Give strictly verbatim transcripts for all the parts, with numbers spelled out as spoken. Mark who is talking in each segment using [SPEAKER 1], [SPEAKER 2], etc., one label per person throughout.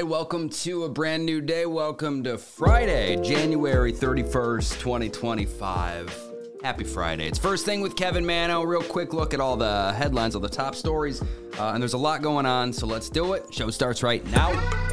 [SPEAKER 1] right, welcome to a brand new day. Welcome to Friday, January thirty-first, twenty twenty-five. Happy Friday. It's First Thing with Kevin Mano. Real quick look at all the headlines, all the top stories, uh, and there's a lot going on, so let's do it. Show starts right now.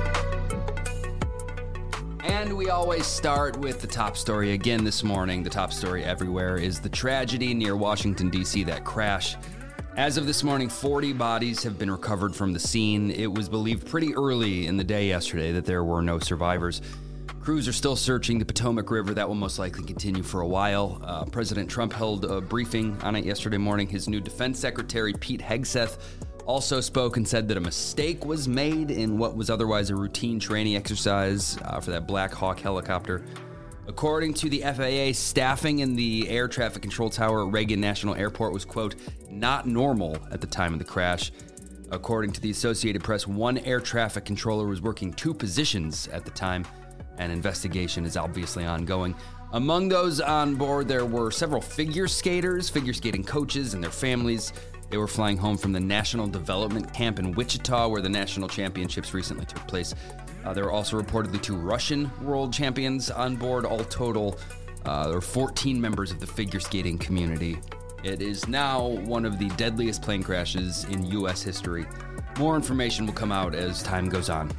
[SPEAKER 1] And we always start with the top story again this morning. The top story everywhere is the tragedy near Washington, D C, that crash. As of this morning, forty bodies have been recovered from the scene. It was believed pretty early in the day yesterday that there were no survivors. Crews are still searching the Potomac River. That will most likely continue for a while. Uh, President Trump held a briefing on it yesterday morning. His new Defense Secretary, Pete Hegseth, also spoke and said that a mistake was made in what was otherwise a routine training exercise uh, for that Black Hawk helicopter. According to the F A A, staffing in the air traffic control tower at Reagan National Airport was, quote, not normal at the time of the crash. According to the Associated Press, one air traffic controller was working two positions at the time. An investigation is obviously ongoing. Among those on board, there were several figure skaters, figure skating coaches, and their families. They were flying home from the National Development Camp in Wichita, where the national championships recently took place. Uh, there were also reportedly two Russian world champions on board. All total, uh, there were fourteen members of the figure skating community. It is now one of the deadliest plane crashes in U S history. More information will come out as time goes on.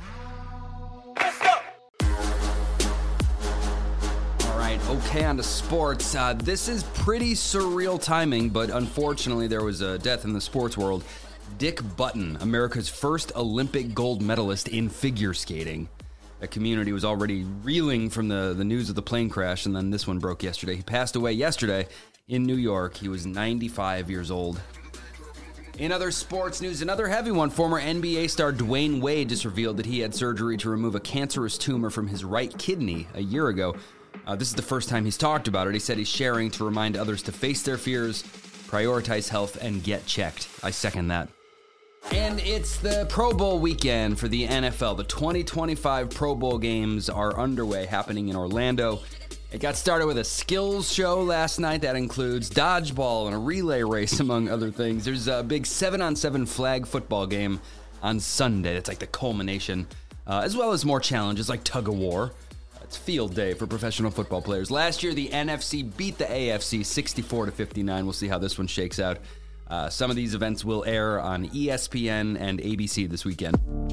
[SPEAKER 1] Okay, on to sports. Uh, this is pretty surreal timing, but unfortunately there was a death in the sports world. Dick Button, America's first Olympic gold medalist in figure skating. The community was already reeling from the, the news of the plane crash, and then this one broke yesterday. He passed away yesterday in New York. He was ninety-five years old. In other sports news, another heavy one. Former N B A star Dwayne Wade just revealed that he had surgery to remove a cancerous tumor from his right kidney a year ago. Uh, this is the first time he's talked about it. He said he's sharing to remind others to face their fears, prioritize health, and get checked. I second that. And it's the Pro Bowl weekend for the N F L. The twenty twenty-five Pro Bowl games are underway, happening in Orlando. It got started with a skills show last night that includes dodgeball and a relay race, among other things. There's a big seven on seven flag football game on Sunday. It's like the culmination, uh, as well as more challenges like tug-of-war. It's field day for professional football players. Last year, the N F C beat the A F C sixty-four to fifty-nine. We'll see how this one shakes out. Uh, some of these events will air on E S P N and A B C this weekend.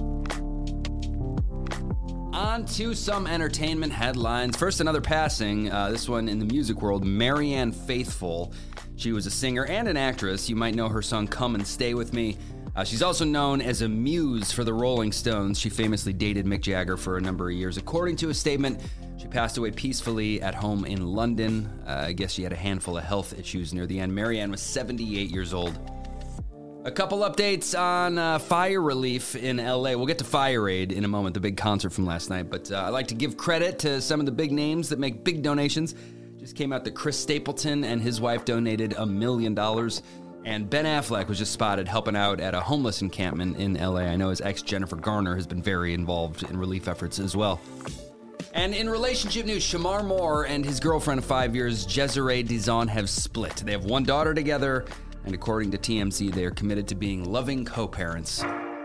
[SPEAKER 1] On to some entertainment headlines. First, another passing. Uh, this one in the music world, Marianne Faithfull. She was a singer and an actress. You might know her song Come and Stay With Me. Uh, she's also known as a muse for the Rolling Stones. She famously dated Mick Jagger for a number of years. According to a statement, she passed away peacefully at home in London. Uh, I guess she had a handful of health issues near the end. Marianne was seventy-eight years old. A couple updates on uh, fire relief in L A. We'll get to Fire Aid in a moment, the big concert from last night. But uh, I'd like to give credit to some of the big names that make big donations. Just came out that Chris Stapleton and his wife donated a million dollars. And Ben Affleck was just spotted helping out at a homeless encampment in L A. I know his ex, Jennifer Garner, has been very involved in relief efforts as well. And in relationship news, Shamar Moore and his girlfriend of five years, Desiree Dizon, have split. They have one daughter together, and according to T M Z, they are committed to being loving co-parents.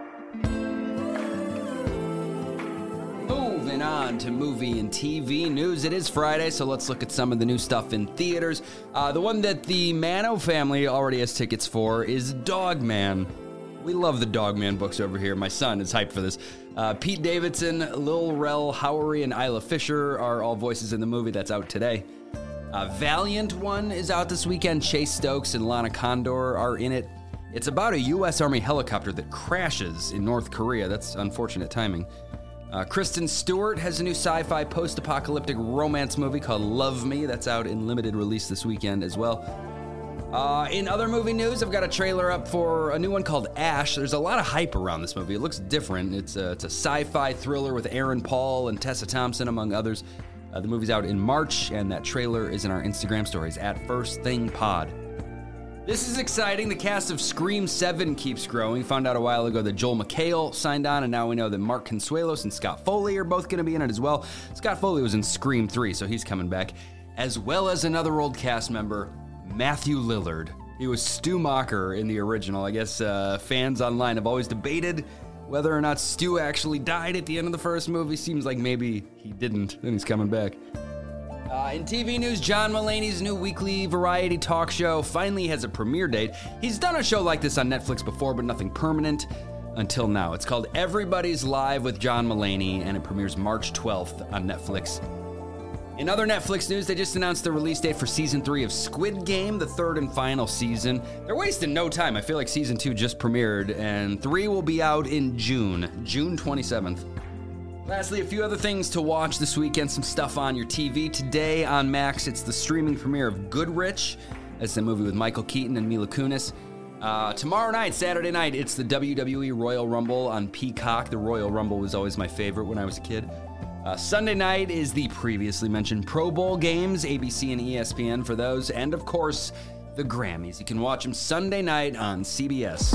[SPEAKER 1] Moving on to movie and T V news. It is Friday, so let's look at some of the new stuff in theaters. Uh, the one that the Mano family already has tickets for is Dogman. We love the Dogman books over here. My son is hyped for this. Uh, Pete Davidson, Lil Rel Howery, and Isla Fisher are all voices in the movie that's out today. Uh, Valiant one is out this weekend. Chase Stokes and Lana Condor are in it. It's about a U S Army helicopter that crashes in North Korea. That's unfortunate timing. Uh, Kristen Stewart has a new sci-fi post-apocalyptic romance movie called Love Me. That's out in limited release this weekend as well. Uh, in other movie news, I've got a trailer up for a new one called Ash. There's a lot of hype around this movie. It looks different. It's a, it's a sci-fi thriller with Aaron Paul and Tessa Thompson, among others. Uh, the movie's out in March, and that trailer is in our Instagram stories at First Thing Pod. This is exciting. The cast of Scream seven keeps growing. Found out a while ago that Joel McHale signed on, and now we know that Mark Consuelos and Scott Foley are both going to be in it as well. Scott Foley was in Scream three, so he's coming back. As well as another old cast member, Matthew Lillard. He was Stu Macher in the original. I guess uh, fans online have always debated Whether or not Stu actually died at the end of the first movie seems like maybe he didn't, and he's coming back. Uh, in T V news, John Mulaney's new weekly variety talk show finally has a premiere date. He's done a show like this on Netflix before, but nothing permanent until now. It's called Everybody's Live with John Mulaney, and it premieres March twelfth on Netflix. In other Netflix news, they just announced the release date for season three of Squid Game, the third and final season. They're wasting no time. I feel like season two just premiered, and three will be out in June, June twenty-seventh. Lastly, a few other things to watch this weekend, some stuff on your T V. Today on Max, it's the streaming premiere of Goodrich. That's the movie with Michael Keaton and Mila Kunis. Uh, tomorrow night, Saturday night, it's the W W E Royal Rumble on Peacock. The Royal Rumble was always my favorite when I was a kid. Uh, Sunday night is the previously mentioned Pro Bowl games, A B C and E S P N for those, and of course, the Grammys. You can watch them Sunday night on C B S.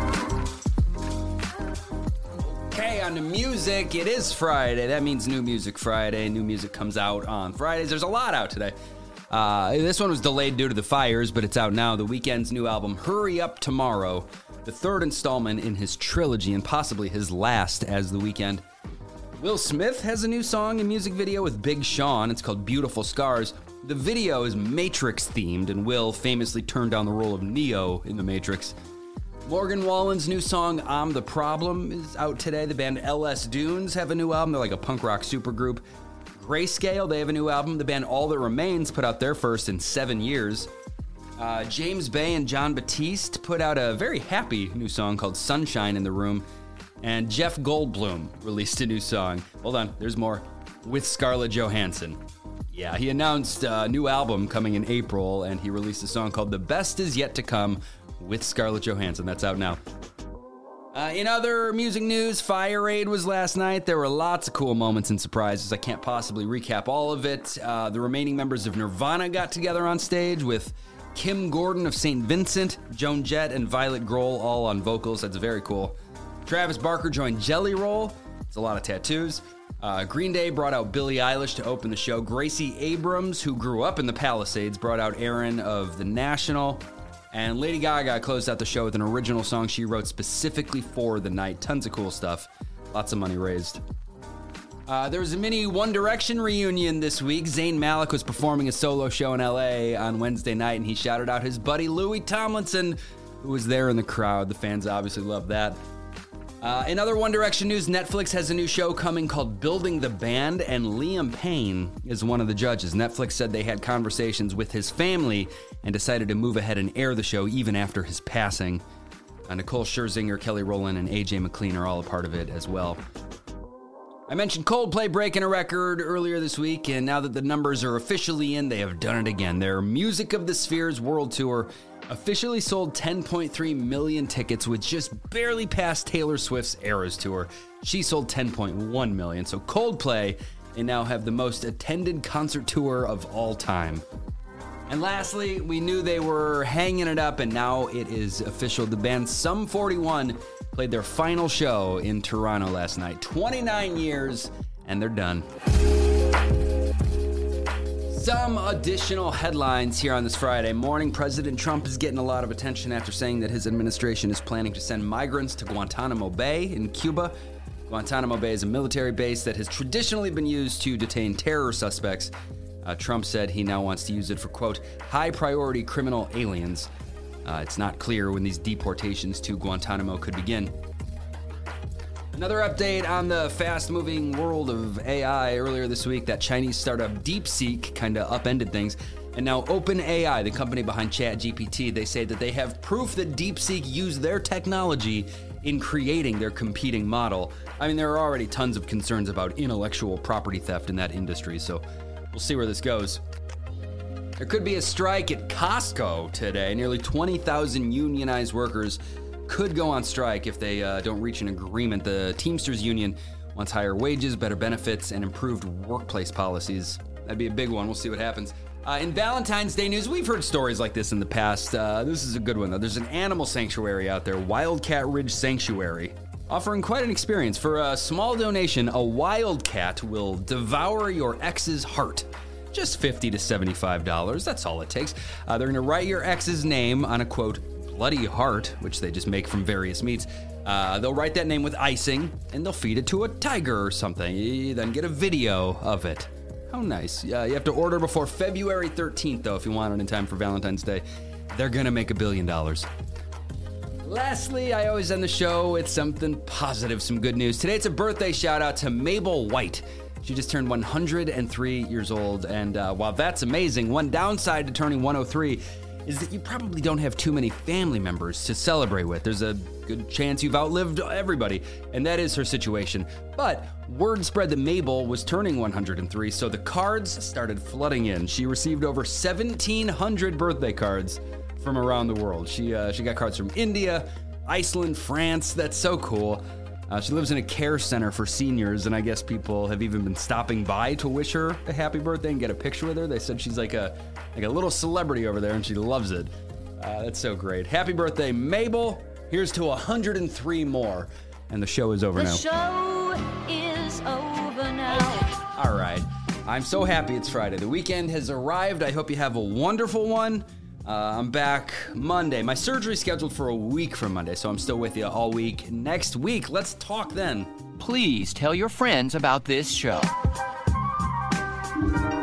[SPEAKER 1] Okay, on to music. It is Friday. That means New Music Friday. New music comes out on Fridays. There's a lot out today. Uh, this one was delayed due to the fires, but it's out now. The Weeknd's new album, Hurry Up Tomorrow, the third installment in his trilogy and possibly his last as The Weeknd. Will Smith has a new song and music video with Big Sean. It's called Beautiful Scars. The video is Matrix-themed, and Will famously turned down the role of Neo in The Matrix. Morgan Wallen's new song, I'm the Problem, is out today. The band L S Dunes have a new album. They're like a punk rock supergroup. Grayscale, they have a new album. The band All That Remains put out their first in seven years. Uh, James Bay and John Batiste put out a very happy new song called Sunshine in the Room. And Jeff Goldblum released a new song. Hold on, there's more. With Scarlett Johansson. Yeah, he announced a new album coming in April, and he released a song called The Best Is Yet to Come with Scarlett Johansson. That's out now. Uh, in other music news, Fire Aid was last night. There were lots of cool moments and surprises. I can't possibly recap all of it. Uh, the remaining members of Nirvana got together on stage with Kim Gordon of Saint Vincent, Joan Jett, and Violet Grohl all on vocals. That's very cool. Travis Barker joined Jelly Roll. It's a lot of tattoos. Uh, Green Day brought out Billie Eilish to open the show. Gracie Abrams, who grew up in the Palisades, brought out Aaron of The National. And Lady Gaga closed out the show with an original song she wrote specifically for the night. Tons of cool stuff. Lots of money raised. Uh, there was a mini One Direction reunion this week. Zayn Malik was performing a solo show in L A on Wednesday night, and he shouted out his buddy Louis Tomlinson, who was there in the crowd. The fans obviously loved that. Uh, in other One Direction news, Netflix has a new show coming called Building the Band, and Liam Payne is one of the judges. Netflix said they had conversations with his family and decided to move ahead and air the show even after his passing. Uh, Nicole Scherzinger, Kelly Rowland, and A J McLean are all a part of it as well. I mentioned Coldplay breaking a record earlier this week, and now that the numbers are officially in, they have done it again. Their Music of the Spheres World Tour officially sold ten point three million tickets, which just barely passed Taylor Swift's Eras Tour. She sold ten point one million. So Coldplay, they now have the most attended concert tour of all time. And lastly, we knew they were hanging it up, and now it is official. The band Sum forty-one played their final show in Toronto last night. twenty-nine years, and they're done. Some additional headlines here on this Friday morning. President Trump is getting a lot of attention after saying that his administration is planning to send migrants to Guantanamo Bay in Cuba. Guantanamo Bay is a military base that has traditionally been used to detain terror suspects. Uh, Trump said he now wants to use it for, quote, high-priority criminal aliens. Uh, it's not clear when these deportations to Guantanamo could begin. Another update on the fast-moving world of A I. Earlier this week, that Chinese startup DeepSeek kind of upended things. And now OpenAI, the company behind ChatGPT, they say that they have proof that DeepSeek used their technology in creating their competing model. I mean, there are already tons of concerns about intellectual property theft in that industry, so we'll see where this goes. There could be a strike at Costco today. Nearly twenty thousand unionized workers could go on strike if they uh, don't reach an agreement. The Teamsters Union wants higher wages, better benefits, and improved workplace policies. That'd be a big one. We'll see what happens. Uh, in Valentine's Day news, we've heard stories like this in the past. Uh, this is a good one, though. There's an animal sanctuary out there, Wildcat Ridge Sanctuary, offering quite an experience. For a small donation, a wildcat will devour your ex's heart. Just fifty to seventy-five dollars. That's all it takes. Uh, they're going to write your ex's name on a, quote, bloody heart, which they just make from various meats. Uh, they'll write that name with icing, and they'll feed it to a tiger or something. You then get a video of it. How nice. Uh, you have to order before February thirteenth, though, if you want it in time for Valentine's Day. They're going to make a billion dollars. Lastly, I always end the show with something positive, some good news. Today, it's a birthday shout-out to Mabel White. She just turned one hundred three years old, and uh, while that's amazing, one downside to turning one hundred three is that you probably don't have too many family members to celebrate with. There's a good chance you've outlived everybody, and that is her situation. But word spread that Mabel was turning one hundred three, so the cards started flooding in. She received over seventeen hundred birthday cards from around the world. She uh, she got cards from India, Iceland, France. That's so cool. Uh, she lives in a care center for seniors, and I guess people have even been stopping by to wish her a happy birthday and get a picture with her. They said she's like a like a little celebrity over there, and she loves it. Uh, that's so great. Happy birthday, Mabel. Here's to one hundred three more, and the show is over
[SPEAKER 2] the
[SPEAKER 1] now.
[SPEAKER 2] The show is over now.
[SPEAKER 1] All right. I'm so happy it's Friday. The weekend has arrived. I hope you have a wonderful one. Uh, I'm back Monday. My surgery's scheduled for a week from Monday, so I'm still with you all week. Next week, let's talk then.
[SPEAKER 3] Please tell your friends about this show.